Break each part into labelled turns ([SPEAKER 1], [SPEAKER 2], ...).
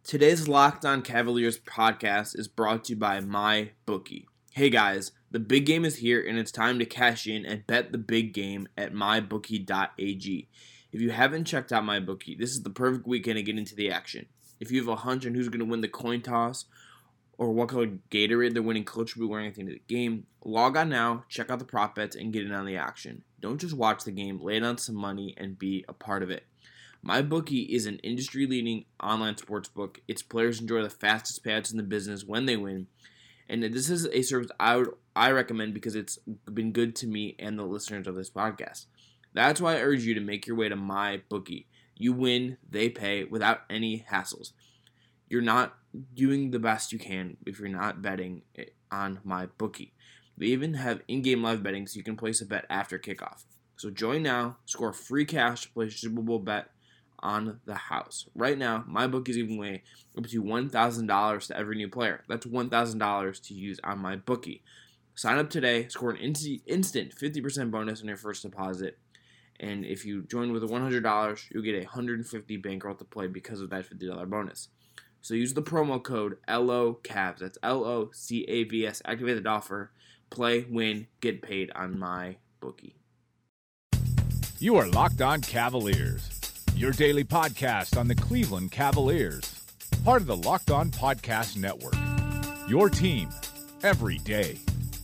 [SPEAKER 1] Today's Locked On Cavaliers podcast is brought to you by MyBookie. Hey guys, the big game is here and it's time to cash in and bet the big game at mybookie.ag. If you haven't checked out MyBookie, this is the perfect weekend to get into the action. If you have a hunch on who's going to win the coin toss or what color Gatorade the winning coach will be wearing at the end of the game, log on now, check out the prop bets, and get in on the action. Don't just watch the game, lay down some money and be a part of it. MyBookie is an industry-leading online sportsbook. Its players enjoy the fastest payouts in the business when they win. And this is a service I recommend because it's been good to me and the listeners of this podcast. That's why I urge you to make your way to MyBookie. You win, they pay without any hassles. You're not doing the best you can if you're not betting on MyBookie. They even have in-game live betting so you can place a bet after kickoff. So join now, score free cash to place a Super Bowl bet on the house. Right now, MyBookie is giving away up to $1,000 to every new player. That's $1,000 to use on MyBookie. Sign up today, score an instant 50% bonus on your first deposit, and if you join with $100, you'll get a $150 bankroll to play because of that $50 bonus. So use the promo code LOCAVS. That's LOCAVS. Activate the offer. Play, win, get paid on MyBookie.
[SPEAKER 2] You are Locked On Cavaliers, your daily podcast on the Cleveland Cavaliers, part of the Locked On Podcast Network, your team every day.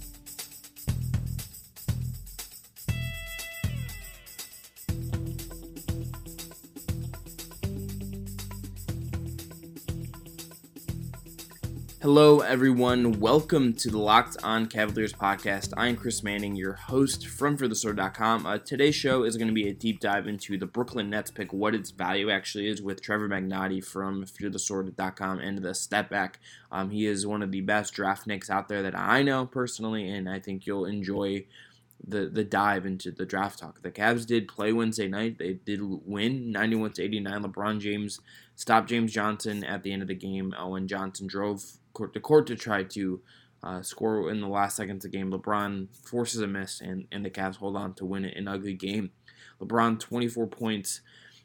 [SPEAKER 1] Hello, everyone. Welcome to the Locked On Cavaliers podcast. I am Chris Manning, your host from ForTheSword.com. Today's show is going to be a deep dive into the Brooklyn Nets pick, what its value actually is, with Trevor Magnotti from ForTheSword.com and the step back. He is one of the best draft nicks out there that I know personally, and I think you'll enjoy the dive into the draft talk. The Cavs did play Wednesday night. They did win 91-89. LeBron James stopped James Johnson at the end of the game when Johnson drove the court to try to score in the last seconds of the game. LeBron forces a miss, and the Cavs hold on to win it in an ugly game. LeBron, 24 points,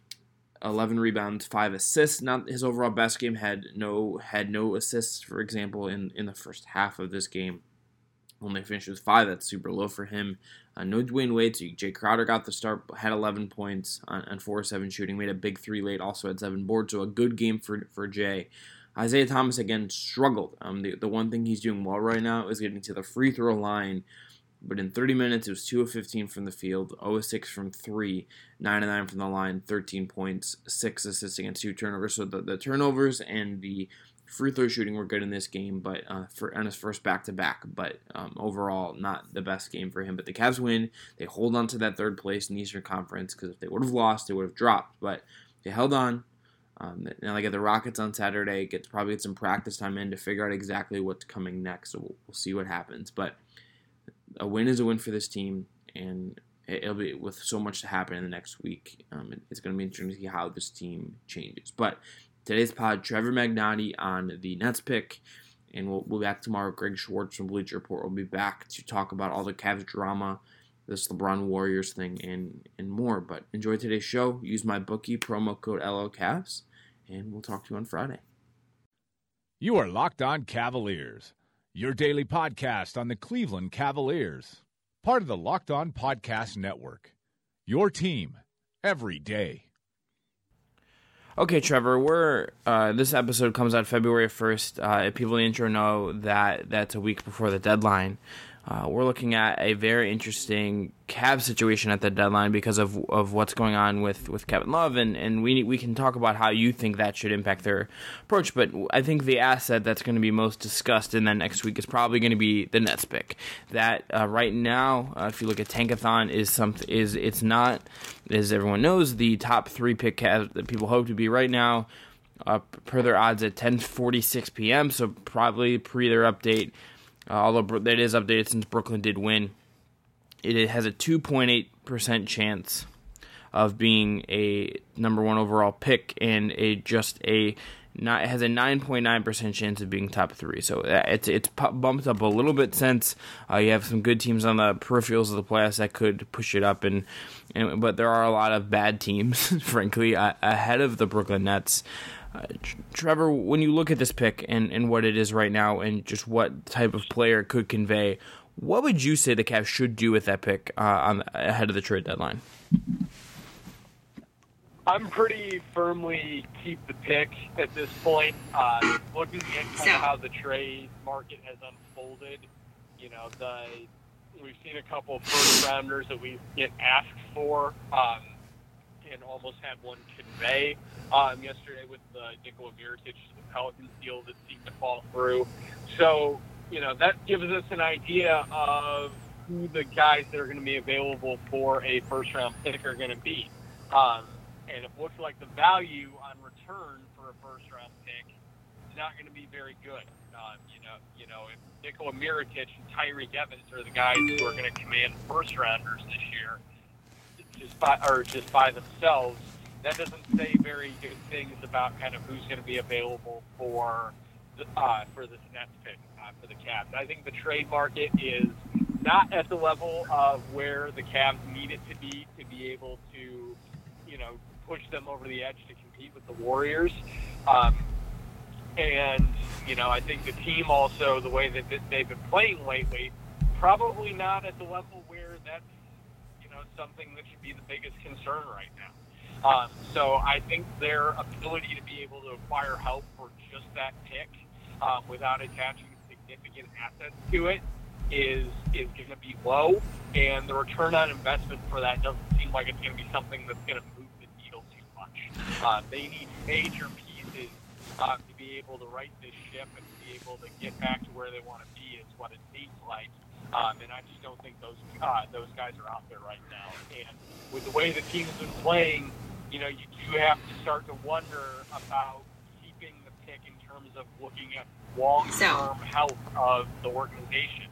[SPEAKER 1] 11 rebounds, 5 assists. Not his overall best game. Had no assists, for example, in the first half of this game. Only finished with 5. That's super low for him. No Dwayne Wade. So Jay Crowder got the start, had 11 points on 4-7 shooting. Made a big 3 late. Also had 7 boards. So a good game for Jay. Isaiah Thomas, again, struggled. The one thing he's doing well right now is getting to the free throw line. But in 30 minutes, it was 2 of 15 from the field, 0 of 6 from 3, 9 of 9 from the line, 13 points, 6 assists against 2 turnovers. So the turnovers and the free throw shooting were good in this game, but on his first back-to-back. But overall, not the best game for him. But the Cavs win. They hold on to that third place in the Eastern Conference because if they would have lost, they would have dropped. But they held on. Now they get the Rockets on Saturday. Probably get some practice time in to figure out exactly what's coming next. So we'll see what happens. But a win is a win for this team, and it'll be with so much to happen in the next week. It's going to be interesting to see how this team changes. But today's pod, Trevor Magnotti on the Nets pick, and we'll be back tomorrow. Greg Schwartz from Bleacher Report will be back to talk about all the Cavs drama, this LeBron Warriors thing, and more. But enjoy today's show. Use MyBookie, promo code LOCAVS, and we'll talk to you on Friday.
[SPEAKER 2] You are Locked On Cavaliers, your daily podcast on the Cleveland Cavaliers, part of the Locked On Podcast Network, your team every day.
[SPEAKER 1] Okay, Trevor, this episode comes out February 1st. If people in the intro know that that's a week before the deadline. We're looking at a very interesting Cavs situation at the deadline because of what's going on with Kevin Love, and we can talk about how you think that should impact their approach. But I think the asset that's going to be most discussed in that next week is probably going to be the Nets pick. That right now, if you look at Tankathon, it's not, as everyone knows, the top 3 pick Cavs that people hope to be right now. Per their odds at 10:46 p.m. So probably pre their update. Although that is updated since Brooklyn did win, it has a 2.8% chance of being a number 1 overall pick and just a has a 9.9% chance of being top 3. So it's bumped up a little bit since you have some good teams on the peripherals of the playoffs that could push it up, but there are a lot of bad teams, frankly, ahead of the Brooklyn Nets. Trevor, when you look at this pick and what it is right now and just what type of player it could convey, what would you say the Cavs should do with that pick ahead of the trade deadline?
[SPEAKER 3] I'm pretty firmly keep the pick at this point. Looking at kind of how the trade market has unfolded, we've seen a couple of first rounders that we get asked for, and almost had one convey yesterday with the Nikola Mirotic, the Pelicans deal that seemed to fall through. So, that gives us an idea of who the guys that are going to be available for a first-round pick are going to be. And it looks like the value on return for a first-round pick is not going to be very good. If Nikola Mirotic and Tyreke Evans are the guys who are going to command first-rounders this year, just by themselves, that doesn't say very good things about kind of who's going to be available for this Nets pick for the Cavs. I think the trade market is not at the level of where the Cavs need it to be able to, push them over the edge to compete with the Warriors. I think the team also, the way that they've been playing lately, probably not at the level where that's, something that should be the biggest concern right now. So I think their ability to be able to acquire help for just that pick without attaching significant assets to it is going to be low, and the return on investment for that doesn't seem like it's going to be something that's going to move the needle too much. They need major pieces to be able to right this ship and be able to get back to where they want to be is what it seems like. And I just don't think those guys are out there right now. And with the way the team's been playing, you do have to start to wonder about keeping the pick in terms of looking at long-term health of the organization.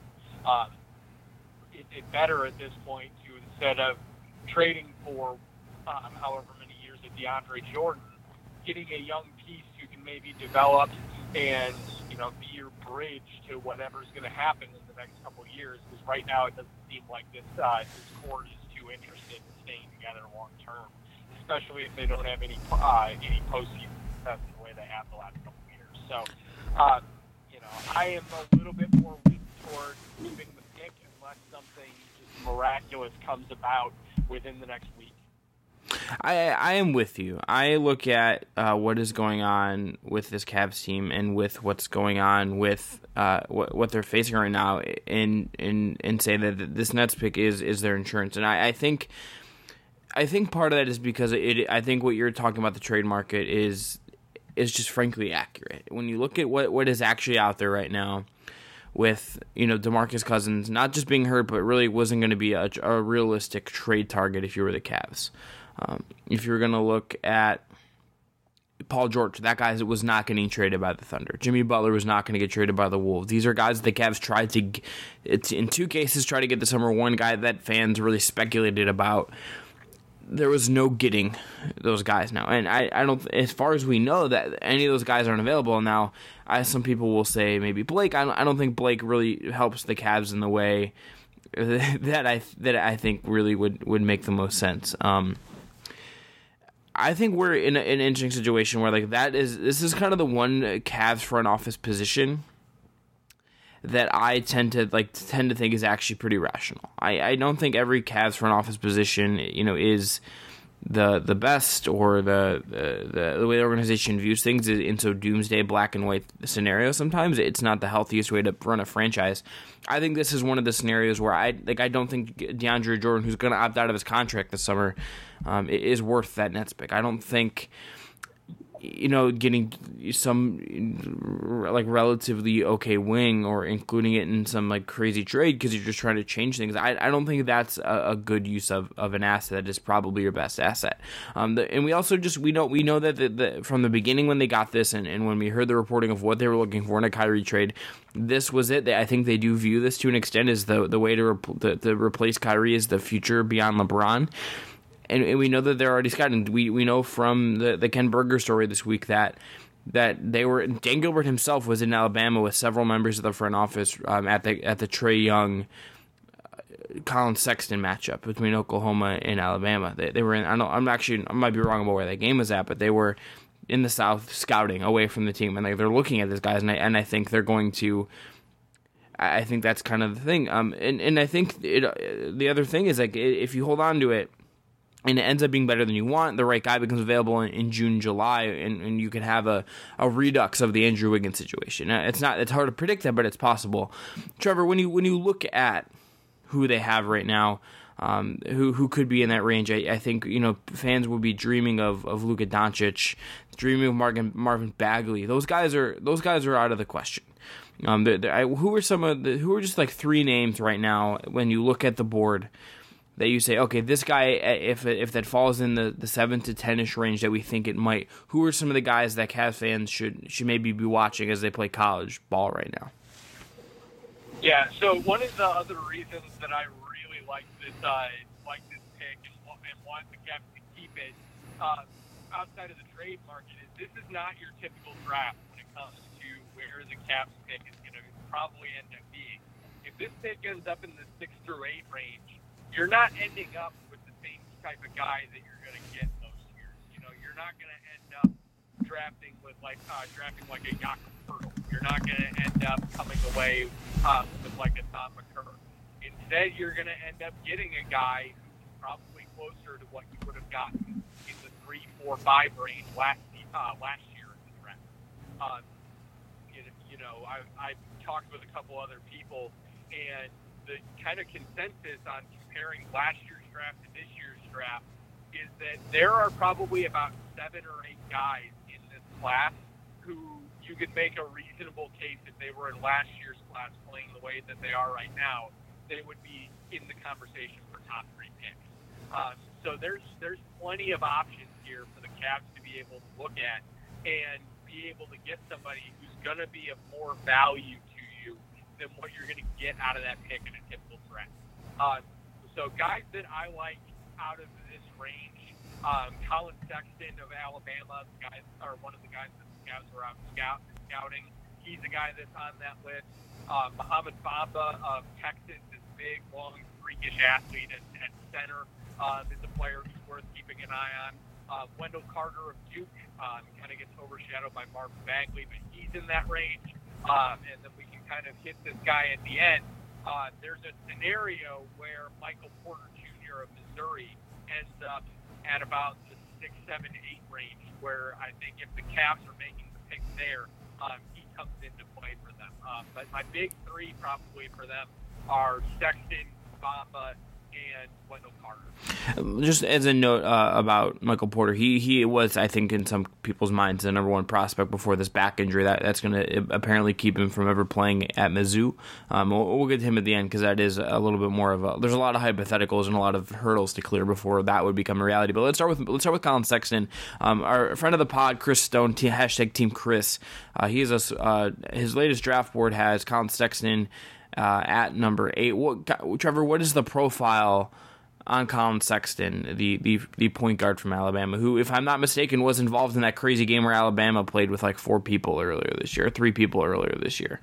[SPEAKER 3] It's better at this point to, instead of trading for however many years of DeAndre Jordan, getting a young piece who can maybe develop and be your bridge to whatever's going to happen in the next couple of years. Because right now it doesn't seem like this core is too interested in staying together long term, especially if they don't have any postseason success the way they have the last couple of years. So, I am a little bit more weak toward keeping the pick unless something just miraculous comes about within the next week.
[SPEAKER 1] I am with you. I look at what is going on with this Cavs team and with what's going on with what they're facing right now, and say that this Nets pick is their insurance. And I think part of that is because I think what you're talking about, the trade market, is just frankly accurate. When you look at what is actually out there right now, with DeMarcus Cousins not just being hurt, but really wasn't going to be a realistic trade target if you were the Cavs. If you're going to look at Paul George, that guy was not getting traded by the Thunder. Jimmy Butler was not going to get traded by the Wolves. These are guys the Cavs tried to, in two cases, try to get the summer. One guy that fans really speculated about. There was no getting those guys now. And I don't, as far as we know, that any of those guys aren't available now. Some people will say maybe Blake. I don't think Blake really helps the Cavs in the way that I think really would make the most sense. I think we're in an interesting situation where this is kind of the one Cavs front office position that I tend to think is actually pretty rational. I don't think every Cavs front office position is the best, or the way the organization views things is in so doomsday black and white scenario. Sometimes it's not the healthiest way to run a franchise. I think this is one of the scenarios where I don't think DeAndre Jordan, who's going to opt out of his contract this summer, is worth that Nets pick. I don't think getting some relatively okay wing or including it in some crazy trade because you're just trying to change things. I don't think that's a good use of an asset that is probably your best asset. And we also we know that from the beginning when they got this and when we heard the reporting of what they were looking for in a Kyrie trade, this was it. I think they do view this to an extent as the way to replace Kyrie is the future beyond LeBron. And we know that they're already scouting. We know from the Ken Berger story this week that that Dan Gilbert himself was in Alabama with several members of the front office at the Trae Young Colin Sexton matchup between Oklahoma and Alabama. They were in. I might be wrong about where that game was at, but they were in the South scouting away from the team, and they're looking at these guys, and I think they're going to. I think that's kind of the thing. And I think the other thing is, like, if you hold on to it and it ends up being better than you want, the right guy becomes available in June, July, and you can have a redux of the Andrew Wiggins situation. It's hard to predict that, but it's possible. Trevor, when you look at who they have right now, who could be in that range, I think fans would be dreaming of Luka Doncic, dreaming of Marvin Bagley. Those guys are out of the question. Who are just like three names right now when you look at the board that you say, okay, this guy, if that falls in the 7 to 10-ish range that we think it might, who are some of the guys that Cavs fans should maybe be watching as they play college ball right now?
[SPEAKER 3] Yeah, so one of the other reasons that I really like this pick and want the Cavs to keep it outside of the trade market is this is not your typical draft when it comes to where the Cavs pick is going to probably end up being. If this pick ends up in the 6 through 8 range, you're not ending up with the same type of guy that you're going to get most years. You're not going to end up drafting like a Jakob Poeltl. You're not going to end up coming away with like a Tom McCurr. Instead, you're going to end up getting a guy who's probably closer to what you would have gotten in the 3, 4, 5 range last year in the draft. I've talked with a couple other people, and the kind of consensus on comparing last year's draft to this year's draft is that there are probably about 7 or 8 guys in this class who you could make a reasonable case if they were in last year's class playing the way that they are right now, they would be in the conversation for top 3 picks. So there's plenty of options here for the Cavs to be able to look at and be able to get somebody who's going to be of more value to you than what you're going to get out of that pick in a typical draft. So guys that I like out of this range, Colin Sexton of Alabama, one of the guys that the Cavs were out scouting. He's a guy that's on that list. Mohamed Bamba of Texas, this big, long, freakish athlete at center, is a player who's worth keeping an eye on. Wendell Carter of Duke kind of gets overshadowed by Marvin Bagley, but he's in that range. And then we can kind of hit this guy at the end. There's a scenario where Michael Porter Jr. of Missouri ends up at about the 6, 7, 8 range, where I think if the Cavs are making the pick there, he comes into play for them. But my big 3 probably for them are Sexton, Bamba, and Wendell Carter.
[SPEAKER 1] Just as a note about Michael Porter, he was, I think, in some people's minds, the number 1 prospect before this back injury. That's going to apparently keep him from ever playing at Mizzou. We'll get to him at the end because that is a little bit more of there's a lot of hypotheticals and a lot of hurdles to clear before that would become a reality. But let's start with Colin Sexton. Our friend of the pod, Chris Stone, hashtag Team Chris. His latest draft board has Colin Sexton at number 8. Trevor, what is the profile on Colin Sexton, the point guard from Alabama, who, if I'm not mistaken, was involved in that crazy game where Alabama played with like 4 people earlier this year, 3 people earlier this year?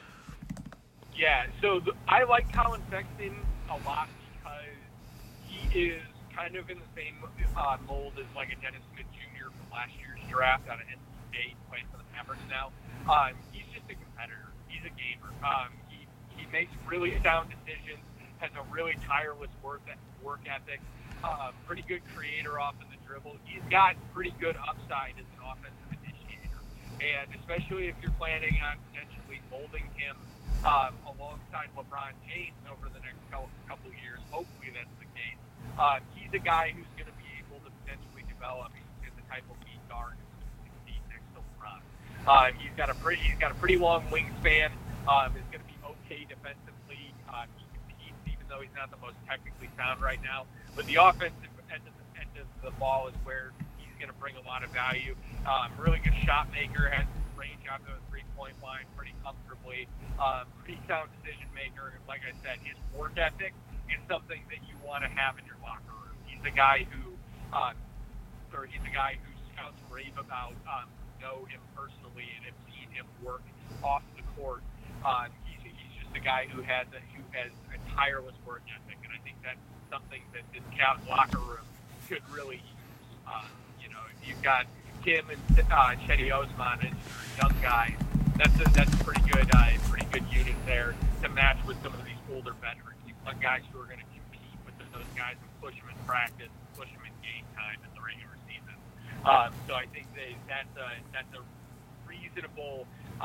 [SPEAKER 3] Yeah, so I like Colin Sexton a lot because he is kind of in the same mold as like a Dennis Smith Jr. from last year's draft out of NC State, playing for the Mavericks now. He's just a competitor. He's a gamer. He makes really sound decisions, has a really tireless work ethic, pretty good creator off of the dribble. He's got pretty good upside as an offensive initiator. And especially if you're planning on potentially molding him alongside LeBron James over the next couple years, hopefully that's the case. He's a guy who's going to be able to potentially develop into the type of lead guard who's going to succeed next to LeBron. He's got a pretty long wingspan. Is going to be okay defensively. He competes even though he's not the most technically sound right now. But the offensive end of the ball is where he's going to bring a lot of value. Really good shot maker, has range out to the 3-point line pretty comfortably. Pretty sound decision maker. And like I said, his work ethic is something that you want to have in your locker room. He's a guy who scouts rave about know him personally and have seen him work off the court, he's just a guy who has a tireless work ethic, and I think that's something that this Cavs locker room could really use. If you've got him and Cedi Osman as young guys, that's a pretty good unit there to match with some of these older veterans. You've got guys who are going to compete with those guys and push them in practice, push them in game time in the regular season. So I think that's a reasonable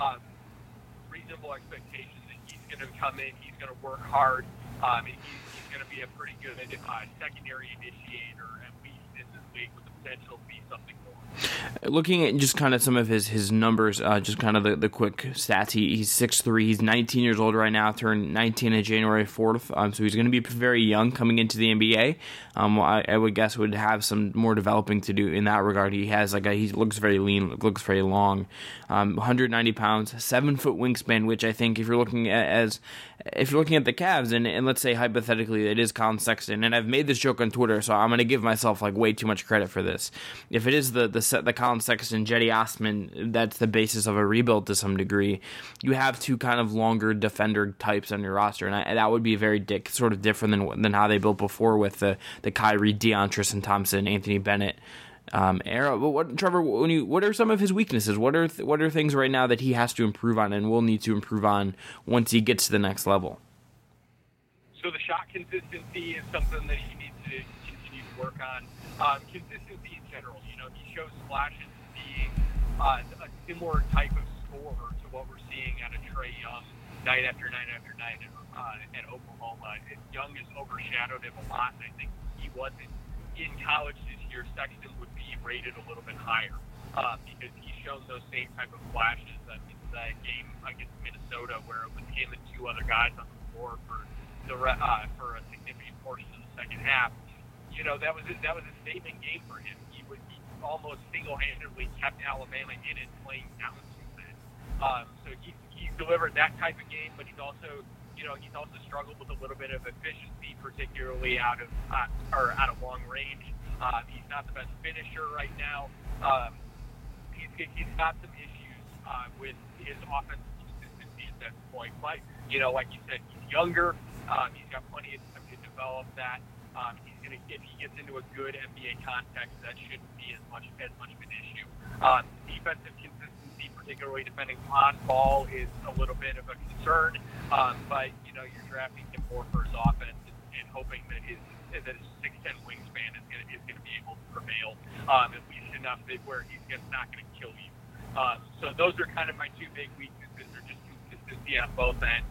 [SPEAKER 3] expectation that he's going to come in, he's going to work hard, and he's going to be a pretty good secondary initiator, at least in this league, with the potential to be something more.
[SPEAKER 1] Looking at just kind of some of his numbers, just kind of the quick stats. He's 6'3", he's 19 years old right now, turned 19 on January 4th, so he's going to be very young coming into the NBA. I would guess would have some more developing to do in that regard. He has he looks very lean, looks very long, 190 pounds, 7-foot wingspan, which I think if you're looking at the Cavs, and let's say hypothetically it is Colin Sexton, and I've made this joke on Twitter, so I'm going to give myself way too much credit for this. If it is the Colin Sexton, Cedi Osman, that's the basis of a rebuild to some degree. You have two kind of longer defender types on your roster, and that would be very sort of different than how they built before with the Kyrie, Dion, Tristan Thompson, Anthony Bennett era. But Trevor, what are some of his weaknesses? What are things right now that he has to improve on and will need to improve on once he gets to the next level?
[SPEAKER 3] So the shot consistency is something that he needs to continue to work on. Consistency in general. He shows flashes of being a similar type of scorer to what we're seeing out of Trae Young night after night after night at Oklahoma. Young has overshadowed him a lot, and I think he wasn't in college this year. Sexton would be rated a little bit higher because he's shown those same type of flashes in that game against Minnesota, where it was him and two other guys on the floor for a significant portion of the second half. That was a statement game for him. He almost single-handedly kept Alabama in it, playing down to that. So he's delivered that type of game, but he's also struggled with a little bit of efficiency, particularly out of long range. He's not the best finisher right now. He's got some issues with his offensive consistency at that point. But like you said, he's younger. He's got plenty of time to develop that. If he gets into a good NBA context, that shouldn't be as much of an issue. Defensive consistency, particularly defending on ball, is a little bit of a concern. But you're drafting him more for his offense and hoping that his 6'10" wingspan is going to be able to prevail, at least enough where he's not going to kill you. So those are kind of my two big weaknesses. They're just consistency on both ends,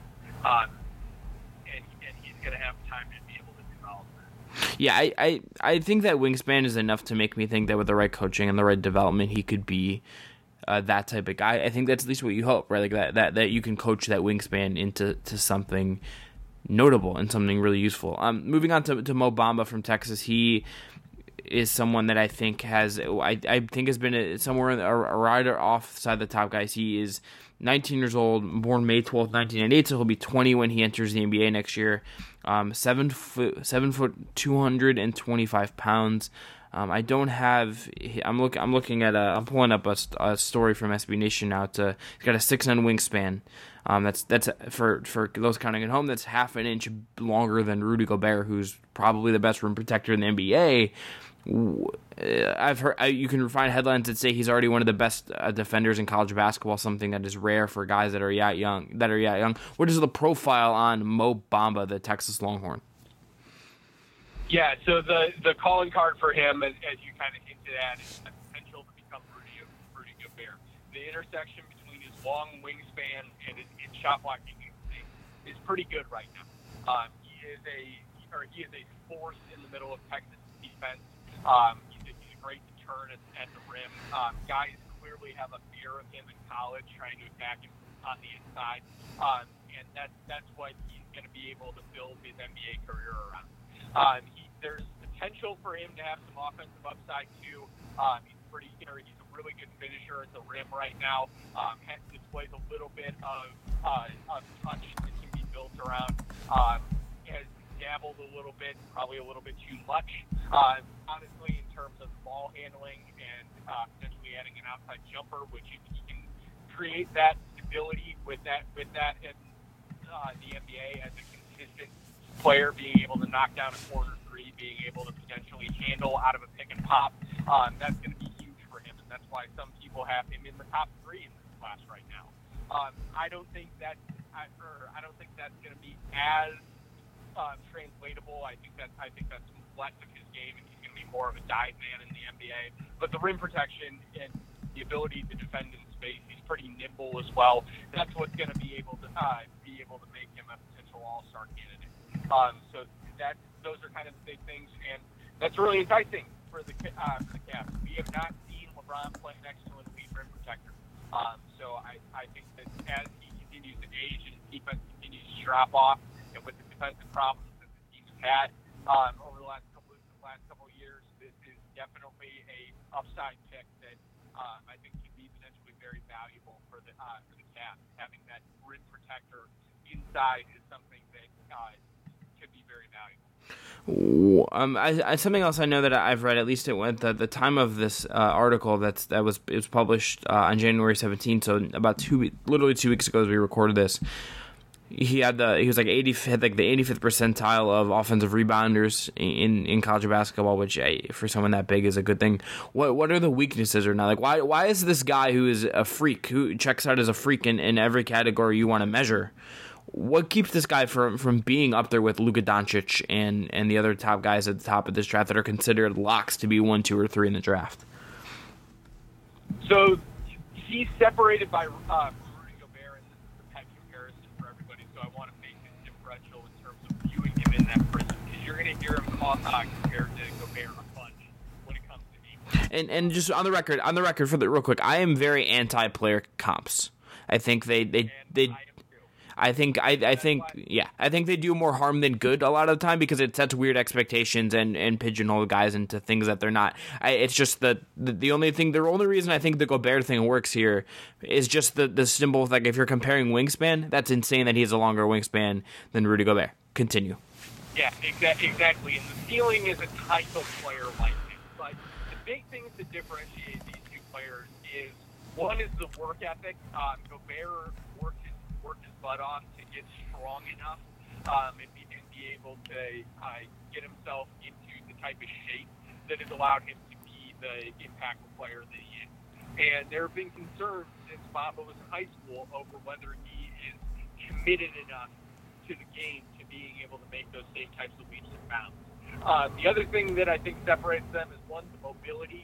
[SPEAKER 3] and he's going to have time to be able to develop that.
[SPEAKER 1] Yeah, I think that wingspan is enough to make me think that with the right coaching and the right development, he could be that type of guy. I think that's at least what you hope, right? That you can coach that wingspan into something notable and something really useful. Moving on to Mo Bamba from Texas, he is someone that I think has been somewhere right offside the top guys. He is 19 years old, born May 12th, 1998, so he'll be 20 when he enters the NBA next year. 7 foot, 225 pounds. I don't have. I'm looking at. I'm pulling up a story from SB Nation now. He's got a 6'9" wingspan. That's for those counting at home. That's half an inch longer than Rudy Gobert, who's probably the best rim protector in the NBA. I've heard you can find headlines that say he's already one of the best defenders in college basketball, something that is rare for guys that are that young. What is the profile on Mo Bamba, the Texas Longhorn?
[SPEAKER 3] Yeah, so the calling card for him, as you kind of hinted at, is the potential to become Rudy Gobert. The intersection between his long wingspan and his shot blocking is pretty good right now. He is a force in the middle of Texas defense. He's a great deterrent at the rim. Guys clearly have a fear of him in college, trying to attack him on the inside, and that's what he's going to be able to build his NBA career around. There's potential for him to have some offensive upside too. He's a really good finisher at the rim right now. Displays a little bit of touch that can be built around. Has dabbled a little bit, probably a little bit too much. Honestly, in terms of ball handling and potentially adding an outside jumper, which if he can create that stability with that in the NBA as a consistent player, being able to knock down a corner three, being able to potentially handle out of a pick and pop, that's going to be huge for him, and that's why some people have him in the top three in this class right now. I don't think that's going to be as translatable. I think that's less of his game, and he's going to be more of a dive man in the NBA. But the rim protection and the ability to defend in space, he's pretty nimble as well. That's what's going to be able to make him a potential all-star candidate. So those are kind of the big things, and that's really enticing for the Cavs. We have not seen LeBron play next to an elite rim protector. So I think that as he continues to age and his defense continues to drop off, and with the defensive problems that the team's had over the last couple of years, this is definitely a upside pick that I think could be potentially very valuable for the Cavs. Having that rim protector inside is something that could be very valuable.
[SPEAKER 1] Something else I know that I've read, at least it went the time of this article it was published on January 17th, so about literally 2 weeks ago as we recorded this. He was like the 85th percentile of offensive rebounders in college basketball, which for someone that big is a good thing. What are the weaknesses or not? Like why is this guy who is a freak, who checks out as a freak in every category you want to measure? What keeps this guy from being up there with Luka Doncic and the other top guys at the top of this draft that are considered locks to be 1, 2, or 3 in the draft?
[SPEAKER 3] So he's separated by Rudy Gobert, and this is the pet comparison for everybody. So I want to make it differential in terms of viewing him in that prism, because you're going to hear him compared to Gobert a bunch when it comes to defense.
[SPEAKER 1] And just on the record for real quick, I am very anti-player comps. I think I think they do more harm than good a lot of the time, because it sets weird expectations and pigeonhole guys into things that they're not. It's just the only reason I think the Gobert thing works here is just the symbol of, like, if you're comparing wingspan, that's insane that he has a longer wingspan than Rudy Gobert. Continue.
[SPEAKER 3] Yeah, exactly. And the ceiling is a type of player like him. But the big things that differentiate these two players is, one is the work ethic. Gobert worked his butt off to get strong enough and be able to get himself into the type of shape that has allowed him to be the impactful player that he is. And there have been concerns since Bamba was in high school over whether he is committed enough to the game to being able to make those same types of leaps and bounds. The other thing that I think separates them is, one, the mobility.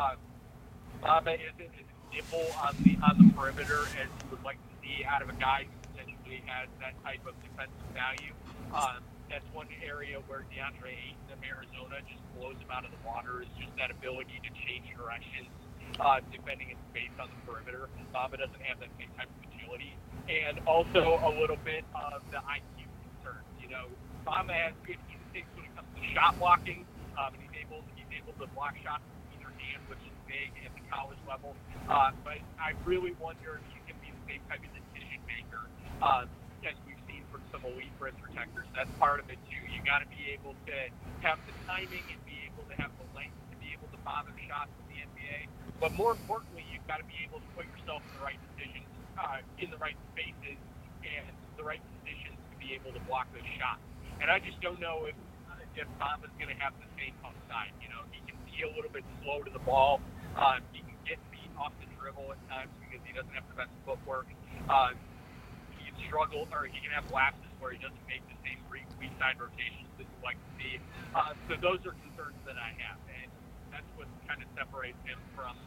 [SPEAKER 3] Bamba isn't as nimble on the perimeter as you would like to see out of a guy who potentially has that type of defensive value. That's one area where DeAndre Ayton of Arizona just blows him out of the water, is just that ability to change directions, defending in space on the perimeter. Bamba doesn't have that same type of agility. And also a little bit of the IQ concerns. You know, Bamba has 15 6 when it comes to shot blocking, and he's able to block shots with either hand, which is big at the college level. But I really wonder if he can be the same type of decision maker as we've seen from some elite rim protectors. That's part of it too. You got to be able to have the timing and be able to have the length to be able to bother shots in the NBA. But more importantly, you've got to be able to put yourself in the right positions, in the right spaces, and the right positions to be able to block those shots. And I just don't know if Bamba's going to have the same upside. You know, he can be a little bit slow to the ball. He can get beat off the dribble at times because he doesn't have the best footwork. He can struggle, or he can have lapses where he doesn't make the same weak side rotations that you like to see. So those are concerns that I have, and that's what kind of separates him from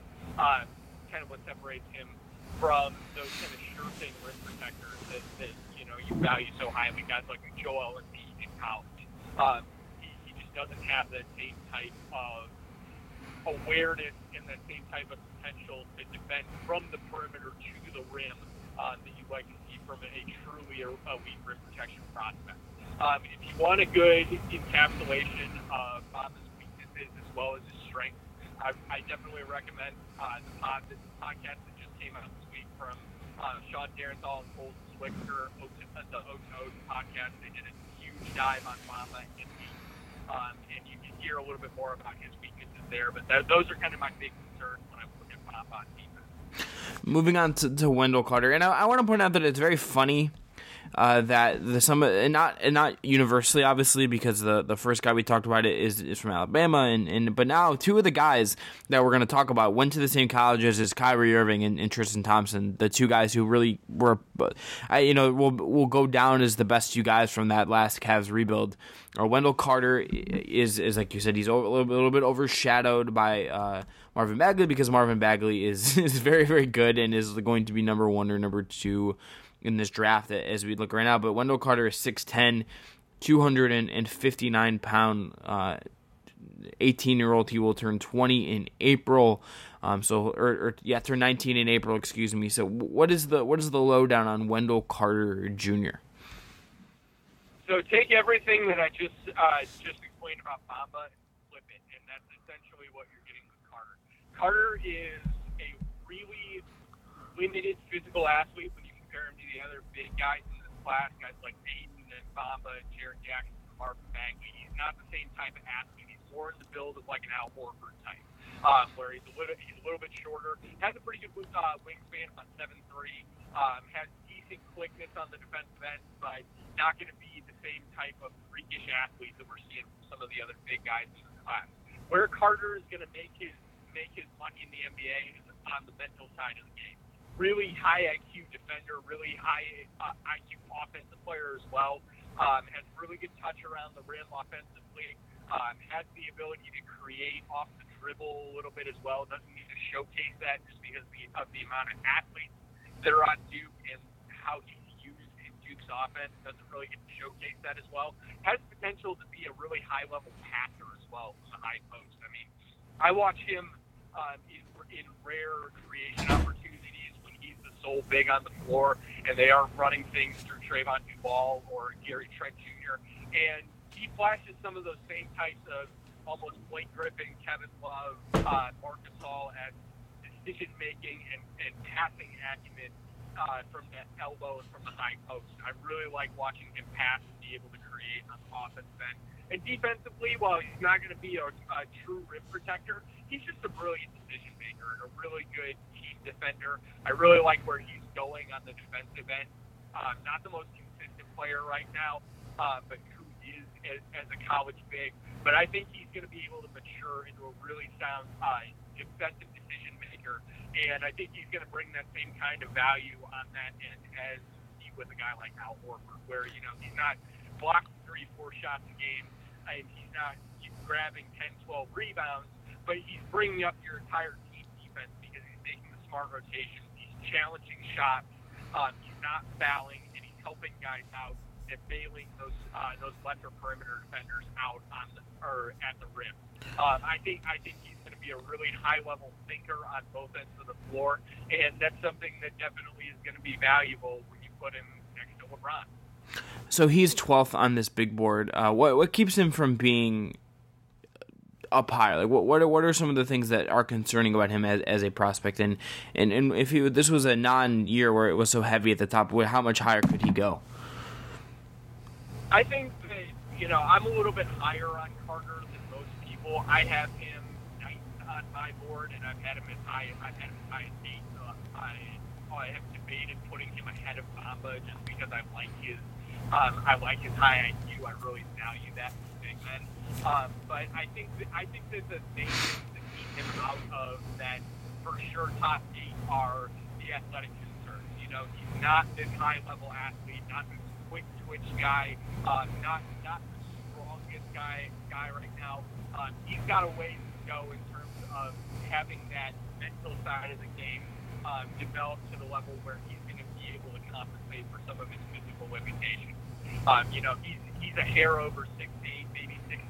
[SPEAKER 3] those kind of sure thing rim protectors that you know you value so highly. Guys like Joel Embiid in college. He just doesn't have that same type of awareness and that same type of potential to defend from the perimeter to the rim that you like to see from a truly elite rim protection prospect. If you want a good encapsulation of Bamba's weaknesses as well as his strengths, I definitely recommend the podcast that just came out this week from Sean Darenthal and Colton Swicker, the O2 podcast. They did a huge dive on Bamba and and you can hear a little bit more about his weaknesses there. But those are kind of my big concerns when I look at Bamba on defense.
[SPEAKER 1] Moving on to Wendell Carter, and I want to point out that it's very funny that and not universally, obviously, because the first guy we talked about is from Alabama, but now two of the guys that we're going to talk about went to the same colleges as Kyrie Irving and Tristan Thompson, the two guys who really were, will go down as the best two guys from that last Cavs rebuild. Wendell Carter is like you said, he's a little bit overshadowed by Marvin Bagley, because Marvin Bagley is very, very good and is going to be number 1 or number 2 in this draft as we look right now. But Wendell Carter is 6'10", 259-pound, 18-year-old. He will turn 20 in April. Turn 19 in April, excuse me. So what is the lowdown on Wendell Carter Jr.?
[SPEAKER 3] So take everything that I just explained about Bamba and flip it, and that's essentially what you're getting with Carter. Carter is a really limited physical athlete when you compare him to the other big guys in this class, guys like Peyton and Bamba and Jared Jackson and Marvin Bagley. He's not the same type of athlete. He's more in the build of like an Al Horford type, where he's a little bit shorter. Has a pretty good wingspan, about 7'3". Has decent quickness on the defensive end, but not going to be the same type of freakish athlete that we're seeing from some of the other big guys in this class. Where Carter is going to make his money in the NBA is on the mental side of the game. Really high IQ defender, really high IQ offensive player as well. Has really good touch around the rim offensively. Has the ability to create off the dribble a little bit as well. Doesn't need to showcase that just because of the amount of athletes that are on Duke and how he's used in Duke's offense. Doesn't really get to showcase that as well. Has potential to be a really high-level passer as well from the high post. I mean, I watch him in rare creation opportunities when he's the sole big on the floor and they aren't running things through Trayvon Duval or Gary Trent Jr. And he flashes some of those same types of almost Blake Griffin, Kevin Love, Marc Gasol as decision-making and passing acumen from that elbow and from the high post. I really like watching him pass and be able to create on the offensive end. And defensively, while he's not going to be a true rim protector, he's just a brilliant decision maker and a really good team defender. I really like where he's going on the defensive end. Not the most consistent player right now, but who is as a college big. But I think he's going to be able to mature into a really sound defensive decision maker. And I think he's going to bring that same kind of value on that end as with a guy like Al Horford, where, he's not blocking 3-4 shots a game, and he's not grabbing 10, 12 rebounds, but he's bringing up your entire team defense because he's making the smart rotations. He's challenging shots. He's not fouling, and he's helping guys out and bailing those lesser perimeter defenders out at the rim. I think he's going to be a really high-level thinker on both ends of the floor, and that's something that definitely is going to be valuable when you put him next to LeBron.
[SPEAKER 1] So he's 12th on this big board. What keeps him from being up higher? Like what are some of the things that are concerning about him as a prospect? And if this was a non-year where it was so heavy at the top, how much higher could he go?
[SPEAKER 3] I think that I'm a little bit higher on Carter than most people. I have him 9th on my board, and I've had him as high as 8. I have debated putting him ahead of Bamba just because I like his high IQ. I really value that from big men. But I think that the things that keep him out of that for sure top 8 are the athletic concerns. He's not this high level athlete, not this quick twitch guy, not the strongest guy right now. He's got a ways to go in terms of having that mental side of the game develop to the level where he's going to be able to compensate for some of his physical limitations. He's a hair over 6'8", maybe 6'9",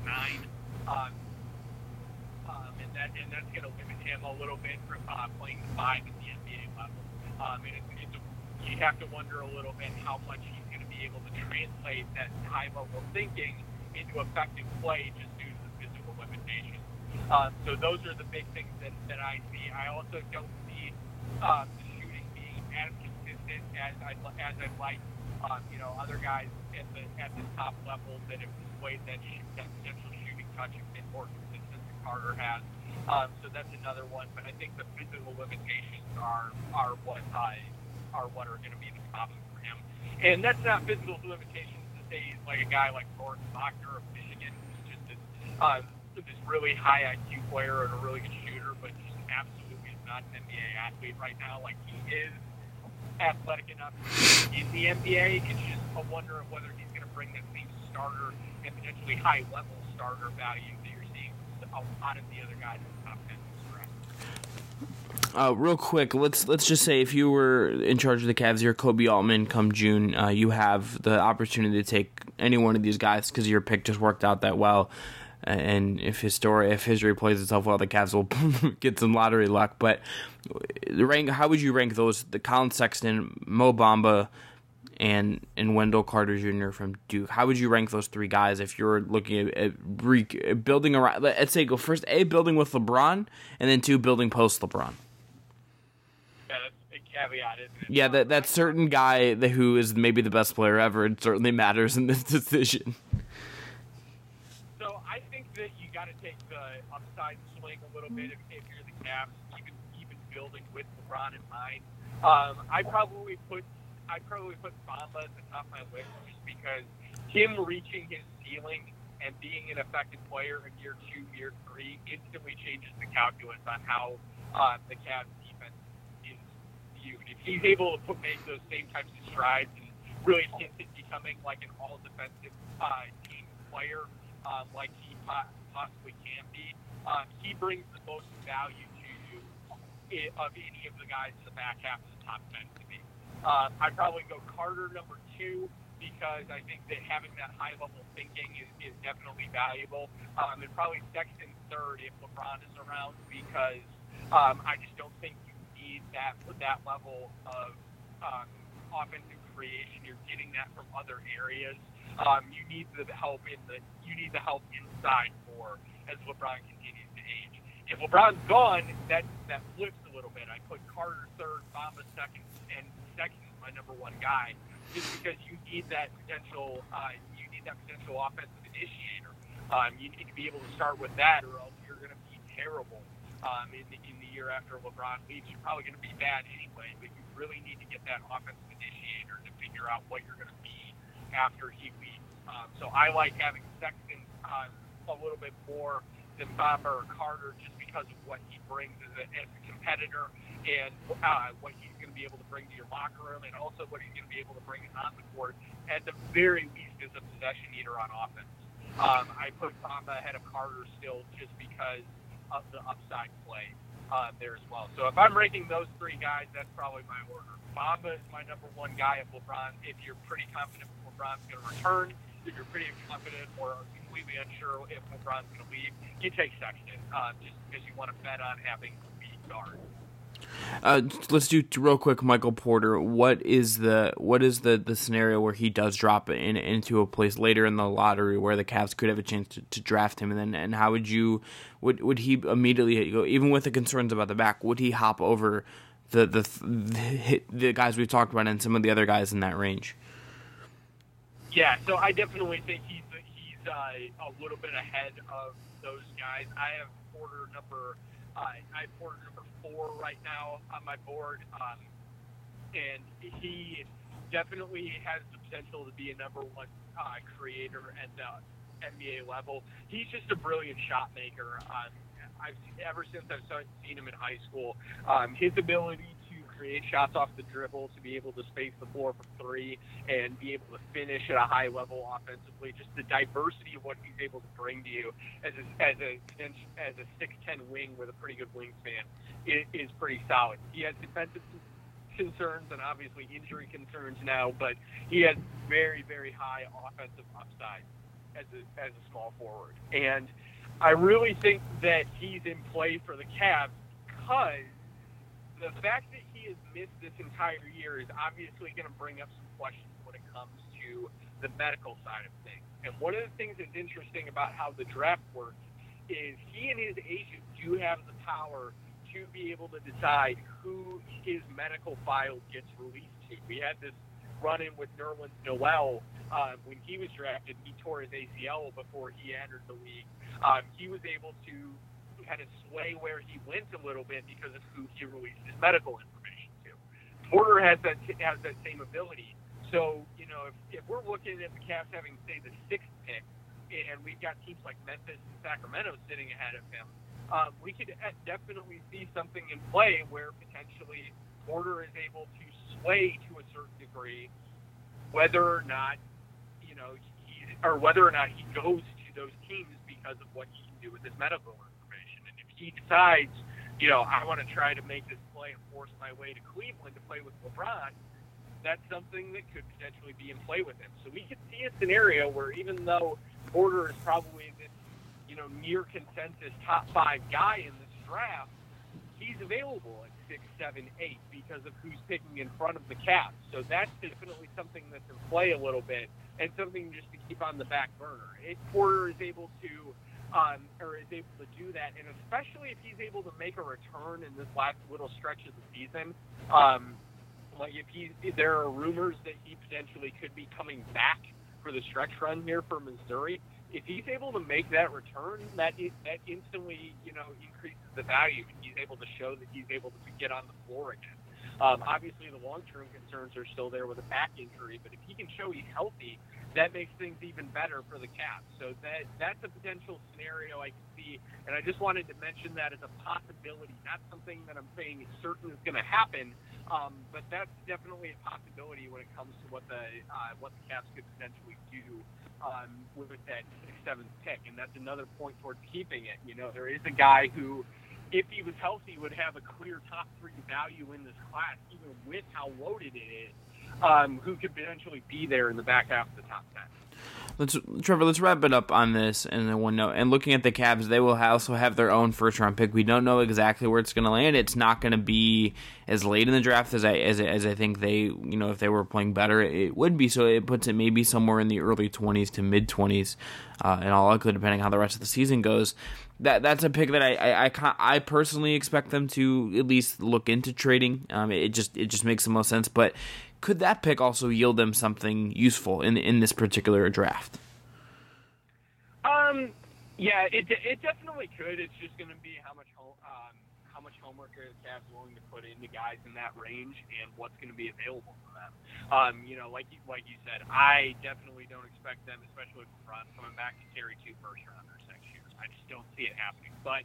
[SPEAKER 3] and that's going to limit him a little bit from playing the 5 at the NBA level. You have to wonder a little bit how much he's going to be able to translate that high-level thinking into effective play just due to the physical limitations. So those are the big things that I see. I also don't see the shooting being as consistent as I'd like. Other guys at the top level that have displayed that potential shooting touch have been more consistent than Carter has. So that's another one. But I think the physical limitations are what are going to be the problem for him. And that's not physical limitations to say he's like a guy like Lawrence Bachner of Michigan, who's just this really high IQ player and a really good shooter, but just absolutely is not an NBA athlete right now. Like, he is athletic enough in the NBA. It's just a wonder of whether he's going to bring that same starter and potentially high-level starter value that you're seeing a lot of the other guys in the top 10 this draft.
[SPEAKER 1] Real quick, let's just say if you were in charge of the Cavs, you're Kobe Altman come June, you have the opportunity to take any one of these guys because your pick just worked out that well. And if history plays itself well, the Cavs will get some lottery luck. But how would you rank those? The Colin Sexton, Mo Bamba, and Wendell Carter Jr. from Duke. How would you rank those three guys if you're looking at building around? Let's say go first, building with LeBron, and then 2, building post LeBron.
[SPEAKER 3] Yeah, that's a big caveat, isn't it?
[SPEAKER 1] Yeah, that certain guy who is maybe the best player ever, it certainly matters in this decision.
[SPEAKER 3] So I think that you got to take the upside swing a little bit if you're the Cavs, even building with LeBron in mind. I'd probably put Bamba at the top of my list just because him reaching his ceiling and being an effective player in year 2, year 3 instantly changes the calculus on how the Cavs defense is viewed. If he's able to make those same types of strides and really hint at becoming like an all-defensive team player, like he possibly can be, he brings the most value to you of any of the guys in the back half of the top 10 to me. I'd probably go Carter number 2 because I think that having that high-level thinking is definitely valuable. And probably Sexton 3rd if LeBron is around because I just don't think you need that level of offensive creation. You're getting that from other areas. You need the help inside more as LeBron continues to age. If LeBron's gone, that flips a little bit. I put Carter 3rd, Bamba 2nd, and Sexton is my number 1 guy, just because you need that potential. You need that potential offensive initiator. You need to be able to start with that, or else you're going to be terrible in the year after LeBron leaves. You're probably going to be bad anyway, but you really need to get that offensive initiator to figure out what you're going to be after he leaves. So I like having Sexton a little bit more than Bamba or Carter just because of what he brings as a competitor and what he's going to be able to bring to your locker room and also what he's going to be able to bring on the court. At the very least is a possession eater on offense. I put Bamba ahead of Carter still just because of the upside play there as well. So if I'm ranking those 3 guys, that's probably my order. Bamba is my number 1 guy if you're pretty confident LeBron's going to return. If you're pretty confident or completely unsure if LeBron's going to leave, you take Sexton just because you want to bet on having a lead guard.
[SPEAKER 1] Let's do real quick, Michael Porter. What is the scenario where he does drop into a place later in the lottery where the Cavs could have a chance to draft him, and how would he immediately go, even with the concerns about the back? Would he hop over the guys we've talked about and some of the other guys in that range?
[SPEAKER 3] Yeah, so I definitely think he's a little bit ahead of those guys. I have Porter number 4 right now on my board, and he definitely has the potential to be a number 1 creator at the NBA level. He's just a brilliant shot maker. Ever since I've seen him in high school, his ability to create shots off the dribble, to be able to space the floor for 3 and be able to finish at a high level offensively, just the diversity of what he's able to bring to you as a 6'10" wing with a pretty good wingspan is pretty solid. He has defensive concerns and obviously injury concerns now, but he has very, very high offensive upside as a small forward. And I really think that he's in play for the Cavs because the fact that he has missed this entire year is obviously going to bring up some questions when it comes to the medical side of things. And one of the things that's interesting about how the draft works is he and his agent do have the power to be able to decide who his medical file gets released to. We had this run-in with Nerlens Noel when he was drafted. He tore his ACL before he entered the league. He was able to kind of sway where he went a little bit because of who he released his medical information to. Porter has that same ability. So, if we're looking at the Cavs having, say, the 6th pick, and we've got teams like Memphis and Sacramento sitting ahead of him, we could definitely see something in play where potentially Porter is able to sway to a certain degree whether or not he goes to those teams because of what he can do with his medical information. And if he decides, I want to try to make this play and force my way to Cleveland to play with LeBron, that's something that could potentially be in play with him. So we could see a scenario where even though Porter is probably this, near consensus top 5 guy in this draft, he's available at 6, 7, 8 because of who's picking in front of the Cavs. So that's definitely something that's in play a little bit and something just to keep on the back burner. If Porter is able to do that, and especially if he's able to make a return in this last little stretch of the season, if there are rumors that he potentially could be coming back for the stretch run here for Missouri, if he's able to make that return, that instantly, increases the value, and he's able to show that he's able to get on the floor again. Obviously, the long-term concerns are still there with a back injury, but if he can show he's healthy, that makes things even better for the Cavs. So that's a potential scenario I can see, and I just wanted to mention that as a possibility, not something that I'm saying is certain is going to happen, but that's definitely a possibility when it comes to what the Cavs could potentially do with that 6th, 7th pick, and that's another point towards keeping it. There is a guy who, if he was healthy, would have a clear top 3 value in this class, even with how loaded it is, who could potentially be there in the back half of the top 10.
[SPEAKER 1] Trevor, let's wrap it up on this and then one note. And looking at the Cavs, they will also have their own first-round pick. We don't know exactly where it's going to land. It's not going to be as late in the draft as I think they, if they were playing better, it would be. So it puts it maybe somewhere in the early 20s to mid-20s, and all likely depending how the rest of the season goes. That's a pick that I personally expect them to at least look into trading. It just makes the most sense, but. Could that pick also yield them something useful in this particular draft?
[SPEAKER 3] Yeah, it definitely could. It's just going to be how much homework are the Cavs willing to put into guys in that range and what's going to be available for them. Like you said, I definitely don't expect them, especially with LeBron coming back, to carry 2 first-rounders next year. I just don't see it happening. But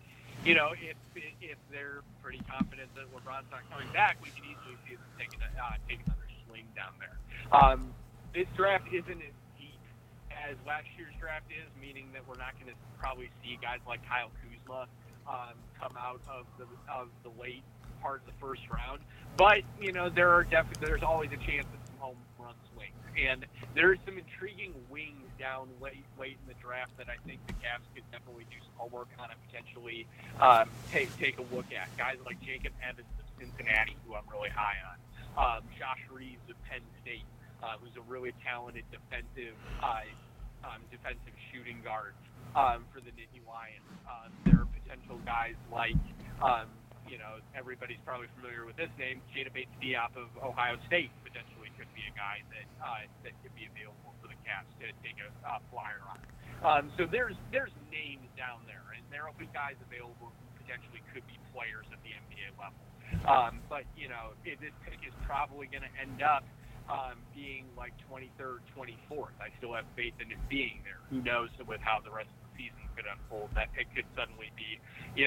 [SPEAKER 3] if they're pretty confident that LeBron's not coming back, we can easily see them take another swing down there. This draft isn't as deep as last year's draft is, meaning that we're not going to probably see guys like Kyle Kuzma come out of the late part of the first round. But there's always a chance that some home run swings, and there's some intriguing wings down late in the draft that I think the Cavs could definitely do some homework on and potentially take a look at. Guys like Jacob Evans of Cincinnati, who I'm really high on. Josh Reeves of Penn State, who's a really talented defensive shooting guard for the Nittany Lions. There are potential guys like, everybody's probably familiar with this name, Jada Bates-Diop of Ohio State potentially could be a guy that could be available for the Cavs to take a flyer on. So there's names down there, and there will be guys available who potentially could be players at the NBA level. But this pick is probably going to end up being like 23rd, 24th. I still have faith in it being there. Who knows with how the rest of the season could unfold? That pick could suddenly be,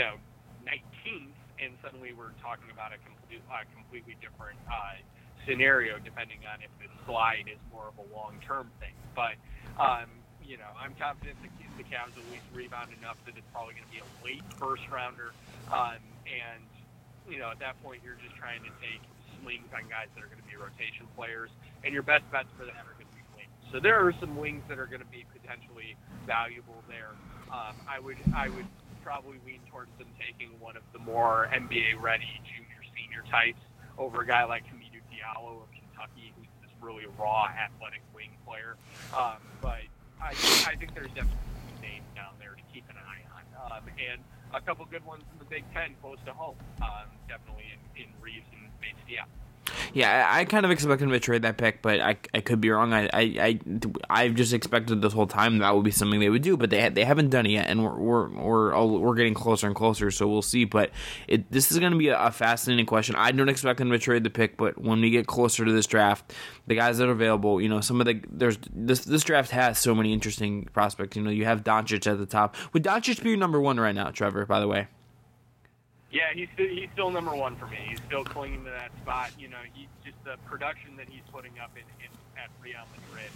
[SPEAKER 3] 19th, and suddenly we're talking about a completely different scenario, depending on if this slide is more of a long-term thing. But I'm confident that the Cavs will at least rebound enough that it's probably going to be a late first-rounder, and at that point, you're just trying to take swings on guys that are going to be rotation players, and your best bets for that are going to be wings. So there are some wings that are going to be potentially valuable there. I would probably lean towards them taking one of the more NBA-ready junior-senior types over a guy like Hamidou Diallo of Kentucky, who's this really raw, athletic wing player. But I think there's definitely names down there to keep an eye on. And a couple good ones in the Big Ten close to home, definitely in Reeves and Bates-Diop.
[SPEAKER 1] Yeah, I kind of expected him to trade that pick, but I could be wrong. I've just expected this whole time that would be something they would do, but they haven't done it yet, and we're getting closer and closer, so we'll see. But this is going to be a fascinating question. I don't expect them to trade the pick, but when we get closer to this draft, the guys that are available, some of this draft has so many interesting prospects. You have Doncic at the top. Would Doncic be your number one right now, Trevor? By the way.
[SPEAKER 3] Yeah, he's still number one for me. He's still clinging to that spot. He's just the production that he's putting up at Real Madrid.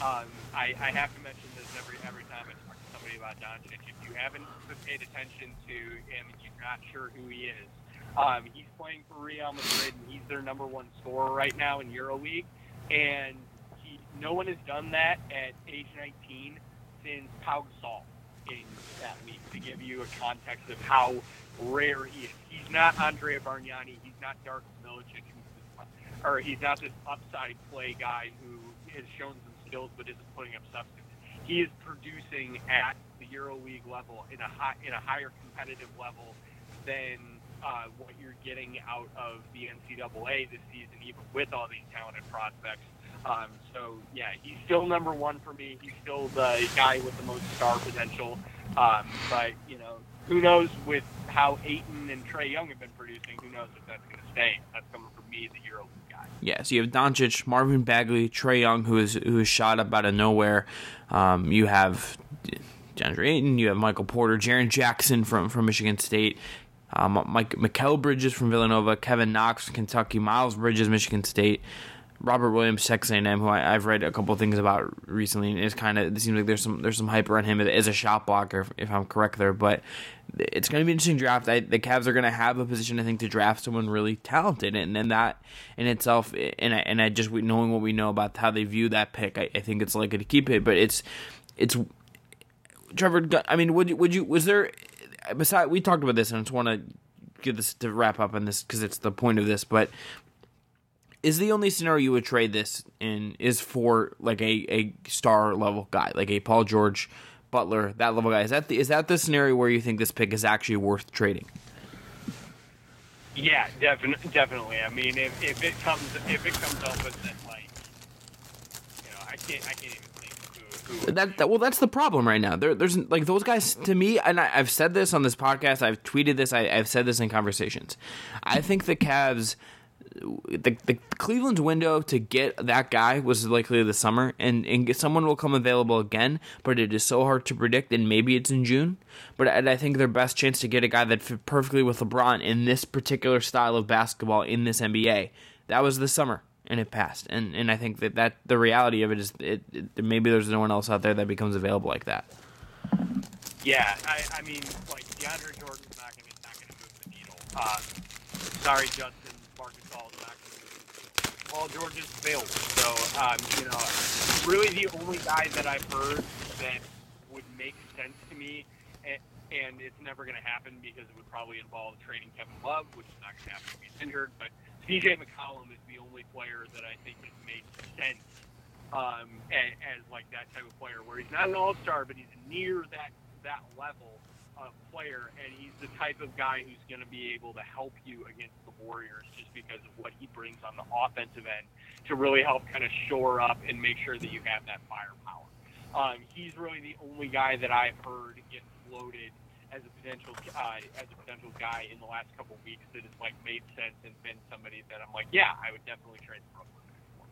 [SPEAKER 3] I have to mention this every time I talk to somebody about Doncic. If you haven't paid attention to him and you're not sure who he is, he's playing for Real Madrid, and he's their number one scorer right now in EuroLeague. And no one has done that at age 19 since Pau Gasol in that league, to give you a context of how rare he is. He's not Andrea Bargnani. He's not Darko Milicic, or he's not this upside play guy who has shown some skills but isn't putting up substance. He is producing at the EuroLeague level in a higher competitive level than what you're getting out of the NCAA this season, even with all these talented prospects. So yeah, he's still number one for me. He's still the guy with the most star potential. But who knows with how Ayton and Trae Young have been producing? Who knows if that's going to stay? That's coming from me, the EuroLeague guy.
[SPEAKER 1] Yeah, so you have Doncic, Marvin Bagley, Trae Young, who is shot up out of nowhere. You have DeAndre Ayton, you have Michael Porter, Jaren Jackson from Michigan State, Mikal Bridges from Villanova, Kevin Knox from Kentucky, Miles Bridges, Michigan State, Robert Williams, Texas A&M, who I've read a couple of things about recently, and it seems like there's some hype around him as a shot blocker, if I'm correct there. But it's going to be an interesting draft. The Cavs are going to have a position, I think, to draft someone really talented, and then that in itself, and I just knowing what we know about how they view that pick, I think it's likely to keep it. But it's Trevor. I mean, was there? Besides, we talked about this, and I just want to get this to wrap up on this because it's the point of this, but. Is the only scenario you would trade this in is for like a star level guy, like a Paul George, Butler, that level guy? Is that the scenario where you think this pick is actually worth trading?
[SPEAKER 3] Yeah, definitely. I mean, if it comes up with it, like, I can't even think who.
[SPEAKER 1] Well, that's the problem right now. There's like those guys to me, and I've said this on this podcast. I've tweeted this. I've said this in conversations. I think the Cavs. The Cleveland's window to get that guy was likely this summer, and someone will come available again, but it is so hard to predict, and maybe it's in June. But I think their best chance to get a guy that fit perfectly with LeBron in this particular style of basketball in this NBA, that was this summer, and it passed. And I think that the reality of it is maybe there's no one else out there that becomes available like that.
[SPEAKER 3] Yeah, I mean, like, DeAndre Jordan's not going to move the needle. Sorry, Justin. Paul George has failed. So, really the only guy that I've heard that would make sense to me, and it's never going to happen because it would probably involve trading Kevin Love, which is not going to happen if he's injured, but CJ McCollum is the only player that I think has made sense as like that type of player, where he's not an all-star, but he's near that level of player, and he's the type of guy who's going to be able to help you against the Warriors just because of what he brings on the offensive end to really help kind of shore up and make sure that you have that firepower. He's really the only guy that I've heard get floated as a potential guy in the last couple of weeks that has like made sense and been somebody that I'm like, yeah, I would definitely trade the Brooklyn.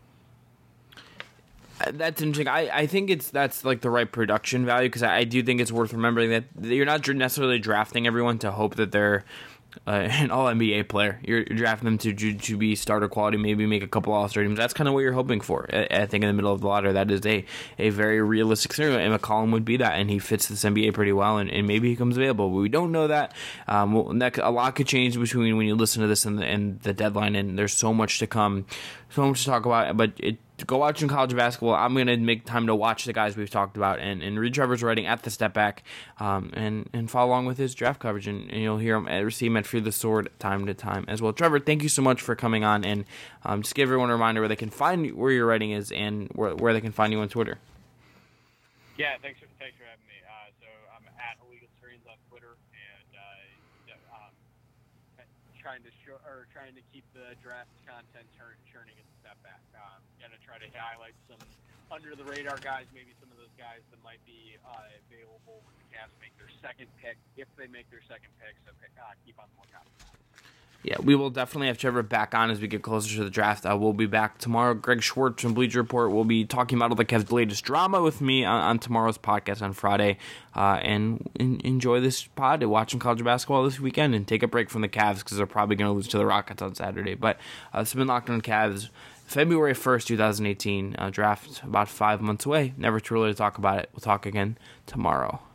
[SPEAKER 1] That's interesting. I think that's like the right production value because I do think it's worth remembering that you're not necessarily drafting everyone to hope that they're an all-NBA player. You're drafting them to be starter quality, maybe make a couple All-Star teams. That's kind of what you're hoping for. I think in the middle of the lottery, that is a very realistic scenario, and McCollum would be that, and he fits this NBA pretty well, and maybe he comes available. But we don't know that. A lot could change between when you listen to this and the deadline, and there's so much to come, so much to talk about. But go watch some college basketball. I'm going to make time to watch the guys we've talked about and read Trevor's writing at the Step Back and follow along with his draft coverage. And you'll hear him see him at Free the Sword time to time as well. Trevor, thank you so much for coming on. And just give everyone a reminder where they can find where your writing is and where they can find you on Twitter.
[SPEAKER 3] Yeah, thanks for having me. So I'm at Illegal Screens on Twitter, and trying to keep the draft content churning a step back. Going to try to highlight some under the radar guys, maybe some of those guys that might be available when the Cavs make their second pick, if they make their second pick. So keep on the lookout for that.
[SPEAKER 1] Yeah, we will definitely have Trevor back on as we get closer to the draft. We'll be back tomorrow. Greg Schwartz from Bleacher Report will be talking about all the Cavs' latest drama with me on tomorrow's podcast on Friday. And enjoy this pod and watch some college basketball this weekend and take a break from the Cavs because they're probably going to lose to the Rockets on Saturday. But it's been Locked On Cavs, February 1st, 2018. Draft about 5 months away. Never too early to talk about it. We'll talk again tomorrow.